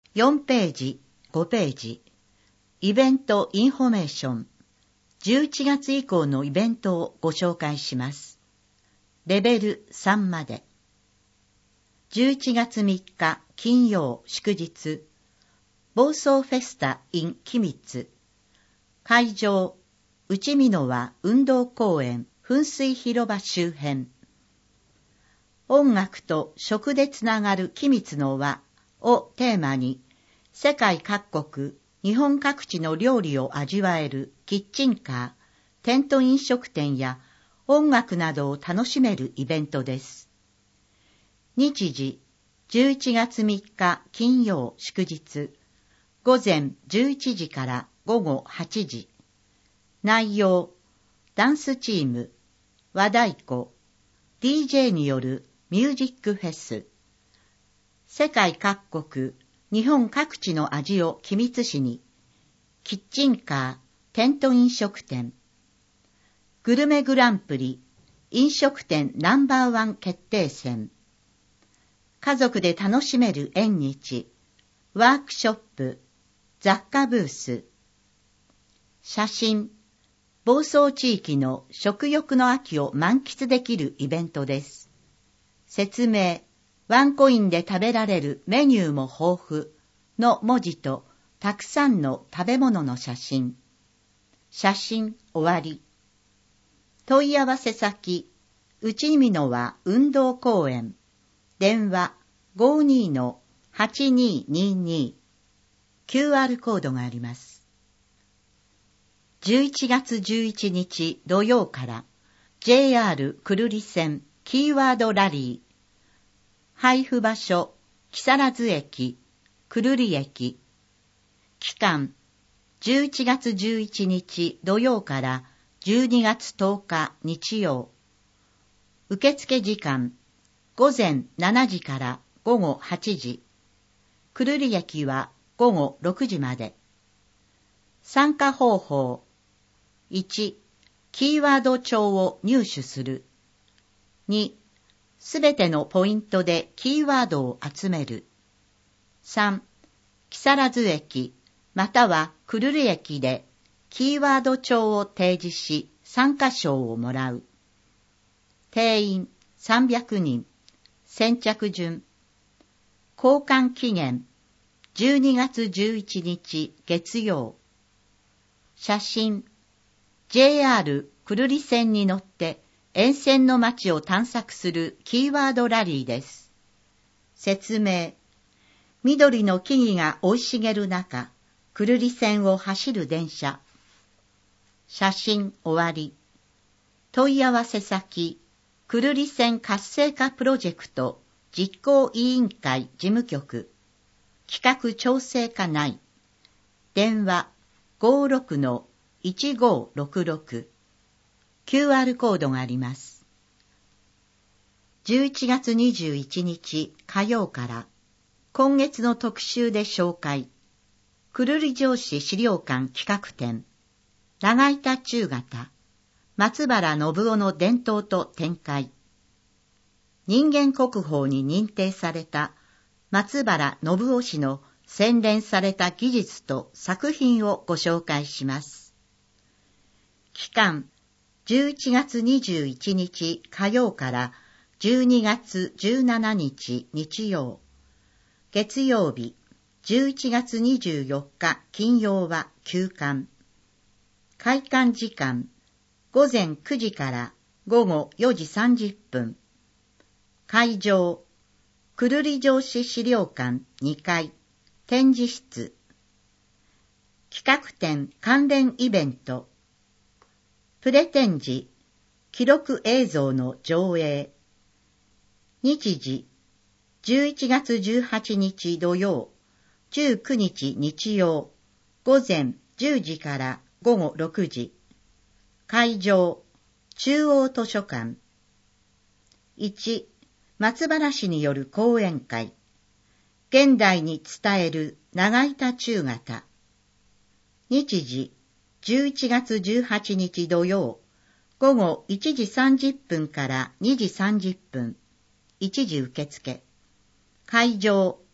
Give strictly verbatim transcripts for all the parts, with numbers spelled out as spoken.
よんページ、ごページ、イベントインフォメーション、じゅういちがつ以降のイベントをご紹介します。レベルさんまで。じゅういちがつみっか金曜祝日、房総フェスタ in 君津。会場、内美濃和運動公園噴水広場周辺。音楽と食でつながる君津の輪をテーマに、世界各国、日本各地の料理を味わえるキッチンカー、テント飲食店や音楽などを楽しめるイベントです。日時、じゅういちがつみっか金曜祝日、午前じゅういちじから午後はちじ。内容、ダンスチーム、和太鼓、ディージェー によるミュージックフェス。世界各国、日本各地の味を君津市に。キッチンカー、テント飲食店。グルメグランプリ、飲食店ナンバーワン決定戦。家族で楽しめる縁日、ワークショップ、雑貨ブース。写真、房総地域の食欲の秋を満喫できるイベントです。説明、ワンコインで食べられるメニューも豊富の文字とたくさんの食べ物の写真。写真終わり。問い合わせ先、内美濃和運動公園。電話 ごーにーのはちにーにーにー。キューアール コードがあります。じゅういちがつじゅういちにち土曜から ジェイアール 久留里線キーワードラリー。配布場所、木更津駅、久留里駅。期間、じゅういちがつじゅういちにち土曜からじゅうにがつとおか日曜。受付時間、午前しちじから午後はちじ。久留里駅は午後ろくじまで。参加方法。いち、キーワード帳を入手する。に、すべてのポイントでキーワードを集める。さん、木更津駅または久留里駅でキーワード帳を提示し参加賞をもらう。定員さんびゃくにん。先着順。交換期限じゅうにがつじゅういちにち月曜。写真 ジェイアール 久留里線に乗って沿線の街を探索するキーワードラリーです。説明。緑の木々が生い茂る中、久留里線を走る電車。写真終わり。問い合わせ先、久留里線活性化プロジェクト実行委員会事務局。企画調整課内。電話 ごーろくのいちごーろくろく。キューアール コードがあります。じゅういちがつにじゅういちにち火曜から今月の特集で紹介。久留里城址資料館企画展。長板中型。松原信夫の伝統と展開。人間国宝に認定された松原信夫氏の洗練された技術と作品をご紹介します。期間、じゅういちがつにじゅういちにち火曜からじゅうにがつじゅうしちにち日曜。月曜日、じゅういちがつにじゅうよっか金曜は休館。開館時間、午前くじから午後よじさんじゅっぷん。会場、久留里城址資料館にかい、展示室。企画展関連イベント。プレ展示、記録映像の上映。日時、じゅういちがつじゅうはちにち土曜、じゅうくにち日曜、午前じゅうじから午後ろくじ。会場、中央図書館。いち、松原市による講演会。現代に伝える長板中型。日時、じゅういちがつじゅうはちにち土曜、午後いちじさんじゅっぷんからにじさんじゅっぷん、一時受付。会場、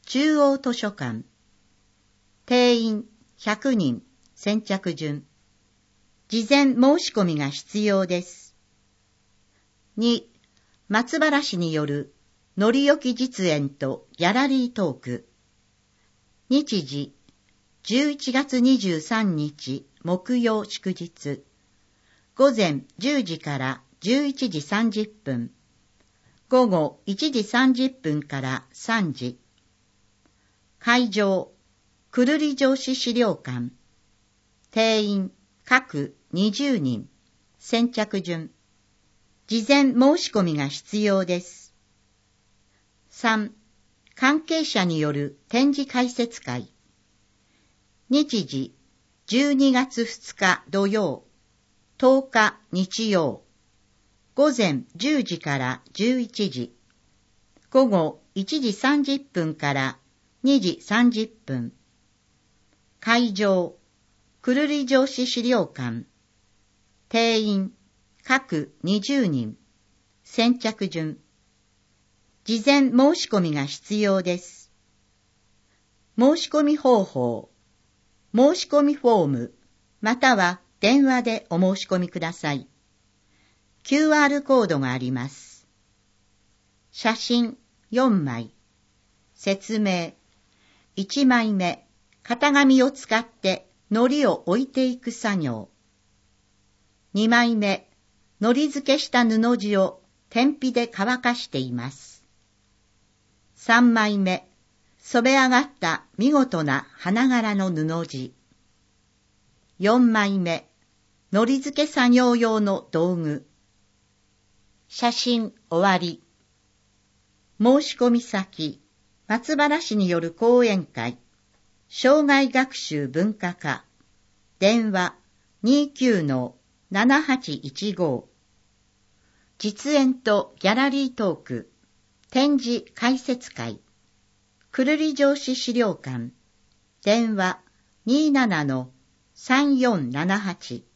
中央図書館。定員ひゃくにん、先着順。事前申し込みが必要です。に、松原市によるのりよき実演とギャラリートーク。日時、じゅういちがつにじゅうさんにち木曜祝日。午前じゅうじからじゅういちじさんじゅっぷん。午後いちじさんじゅっぷんからさんじ。会場、久留里城址資料館。定員、各にじゅうにん。先着順。事前申し込みが必要です。さん、関係者による展示解説会。日時、じゅうにがつふつか土曜、とおか日曜。午前じゅうじからじゅういちじ。午後いちじさんじゅっぷんからにじさんじゅっぷん。会場、久留里城址資料館。定員、各にじゅうにん。先着順。事前申し込みが必要です。申し込み方法。申し込みフォーム、または電話でお申し込みください。キューアール コードがあります。写真よんまい。説明。いちまいめ、型紙を使って糊を置いていく作業。にまいめ、糊付けした布地を天日で乾かしています。さんまいめ、染め上がった見事な花柄の布地。よんまいめ、糊付け作業用の道具。写真終わり。申し込み先、松原市による講演会、生涯学習文化課。電話 にじゅうきゅうのななはちいちご。実演とギャラリートーク、展示解説会。久留里城址資料館。電話 にじゅうななのさんよんななはち。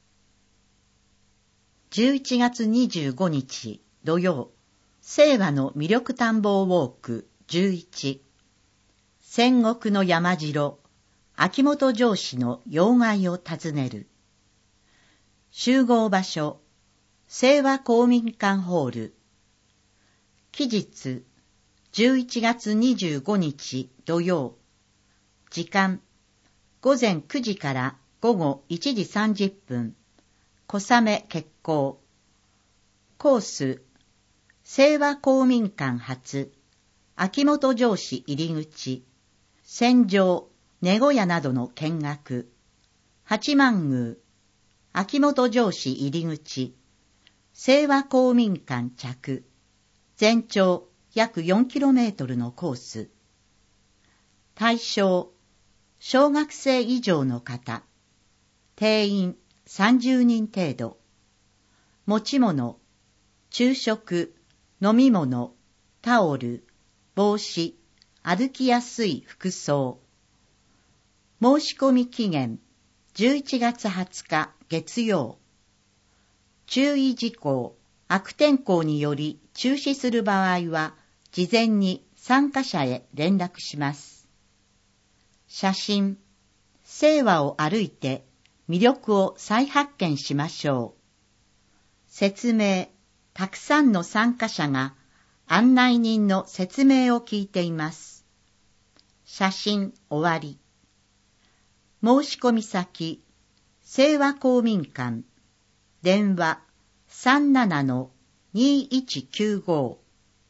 じゅういちがつにじゅうごにち土曜、聖和の魅力探訪ウォークじゅういち。戦国の山城、秋元城址の要害を訪ねる。集合場所、聖和公民館ホール。期日、じゅういちがつにじゅうごにち土曜。時間、午前くじから午後いちじさんじゅっぷん。小雨決行。コース、聖和公民館発、秋元城址入り口、戦場、寝小屋などの見学。八幡宮、秋元城址入り口、聖和公民館着。全長約 よんキロメートル のコース。対象、小学生以上の方。定員さんじゅうにん程度。持ち物、昼食、飲み物、タオル、帽子、歩きやすい服装。申し込み期限、じゅういちがつはつか月曜。注意事項、悪天候により中止する場合は、事前に参加者へ連絡します。写真、聖和を歩いて魅力を再発見しましょう。説明、たくさんの参加者が案内人の説明を聞いています。写真終わり。申し込み先、聖和公民館。電話 さんじゅうななのにいちきゅうご。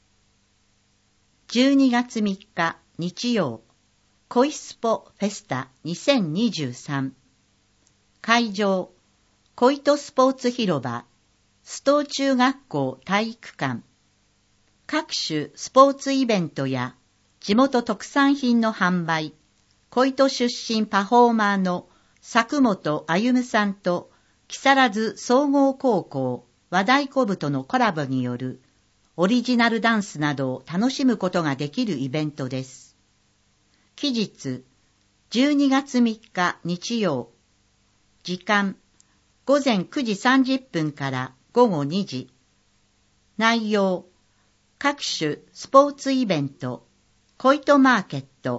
じゅうにがつみっか日曜、恋スポフェスタにせんにじゅうさん。会場、恋とスポーツ広場、須藤中学校体育館。各種スポーツイベントや地元特産品の販売、恋と出身パフォーマーの佐本歩さんと木更津総合高校和太鼓部とのコラボによるオリジナルダンスなどを楽しむことができるイベントです。期日、じゅうにがつみっか日曜。時間、午前くじさんじゅっぷんから午後にじ。内容、各種スポーツイベント、恋とマーケット、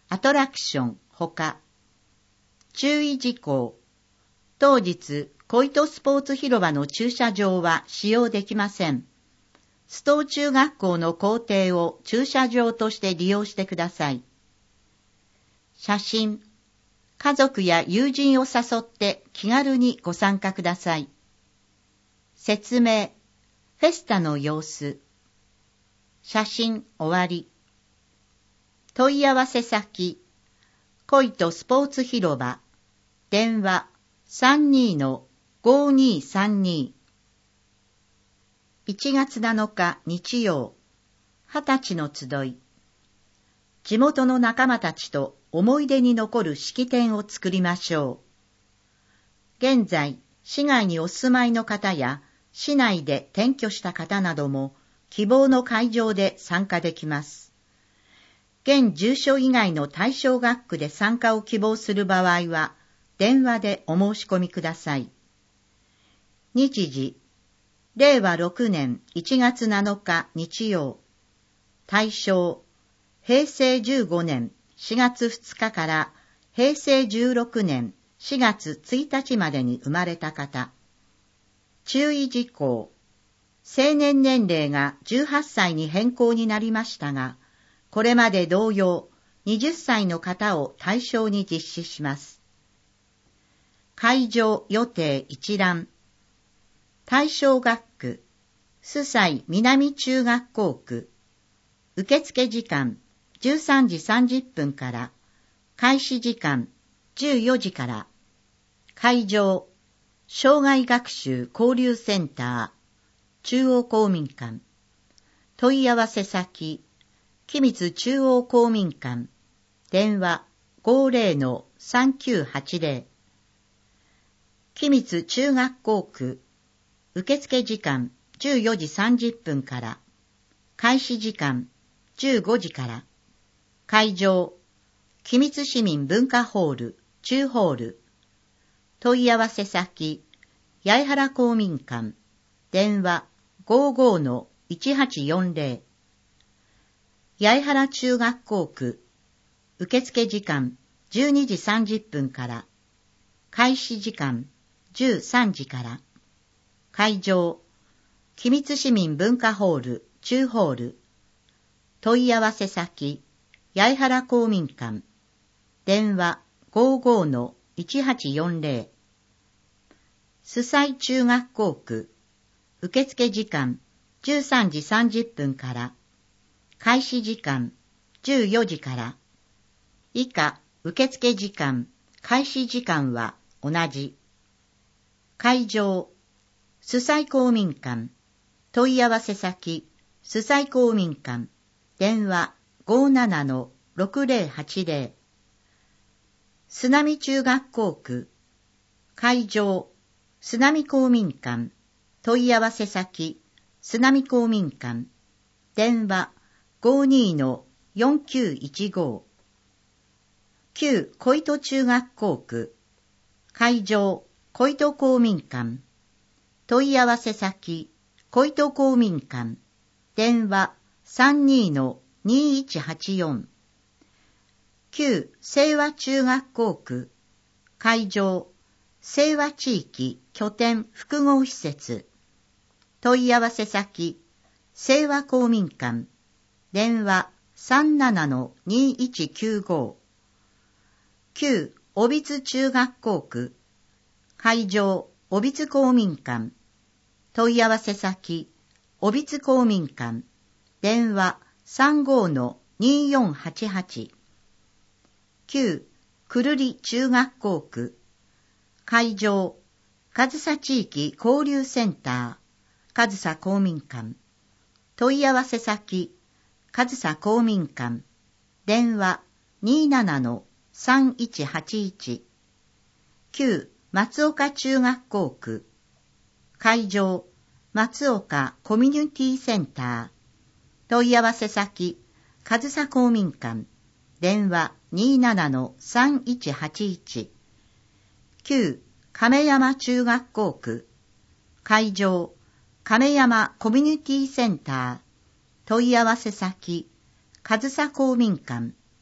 アトラクションほか。注意事項。当日、小糸スポーツ広場の駐車場は使用できません。須藤中学校の校庭を駐車場として利用してください。写真。家族や友人を誘って気軽にご参加ください。説明。フェスタの様子。写真終わり。問い合わせ先。小糸スポーツ広場。電話 さんにーごーにーさんにー。いちがつなのか日曜。はたちの集い。地元の仲間たちと思い出に残る式典を作りましょう。現在、市外にお住まいの方や、市内で転居した方なども、希望の会場で参加できます。現住所以外の対象学区で参加を希望する場合は、電話でお申し込みください。日時、れいわろくねんいちがつなのか日曜。対象、へいせいじゅうごねんしがつふつかからへいせいじゅうろくねんしがつついたちまでに生まれた方。注意事項。成年年齢がじゅうはっさいに変更になりましたが、これまで同様、はたちの方を対象に実施します。会場予定一覧。対象学区、須西南中学校区。受付時間、じゅうさんじさんじゅっぷんから。開始時間、じゅうよじから。会場、障害学習交流センター、中央公民館。問い合わせ先、君津中央公民館。電話 ごーぜろのさんきゅうはちぜろ。君津中学校区。受付時間じゅうよじさんじゅっぷんから。開始時間じゅうごじから。会場、君津市民文化ホール、中ホール。問い合わせ先、八重原公民館。電話 ごーごーのいちはちよんぜろ。八重原中学校区。受付時間じゅうにじさんじゅっぷんから。開始時間じゅうさんじから。会場、君津市民文化ホール、中ホール。問い合わせ先、八重原公民館。電話 ごーごーのいちはちよんぜろ。須西中学校区。受付時間じゅうさんじさんじゅっぷんから。開始時間じゅうよじから。以下、受付時間、開始時間は同じ。会場、須西公民館。問い合わせ先、須西公民館。電話 ごーななのろくぜろはちぜろ。須波中学校区。会場、須波公民館。問い合わせ先、須波公民館。電話 ごーにーのよんきゅういちご。旧小糸中学校区。会場、小糸公民館。問い合わせ先、小糸公民館。電話 さんにーのにーいちはちよん。旧清和中学校区。会場、清和地域拠点複合施設。問い合わせ先、清和公民館。電話 さんななのにーいちきゅうご。旧小櫃中学校区。会場、小櫃公民館。問い合わせ先、小櫃公民館。電話 さんごーのにーよんはちはち。旧久留里中学校区。会場、上総地域交流センター、上総公民館。問い合わせ先、上総公民館。電話 にーななのさんいちはちいち。旧松岡中学校区。会場、松岡コミュニティセンター。問い合わせ先、上総公民館。電話 にーななのさんいちはちいち。旧亀山中学校区。会場、亀山コミュニティセンター。問い合わせ先、上総公民館。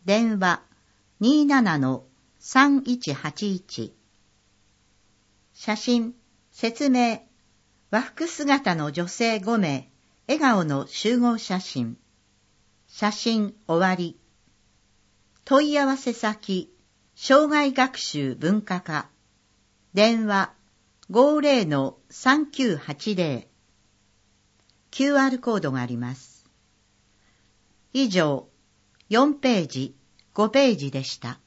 電話 にーななのさんいちはちいち。写真、説明、和服姿の女性ごめい、笑顔の集合写真。写真終わり。問い合わせ先、障害学習文化課。電話 ごーぜろのさんきゅうはちぜろ。キューアール コードがあります。以上、よんページ、ごページでした。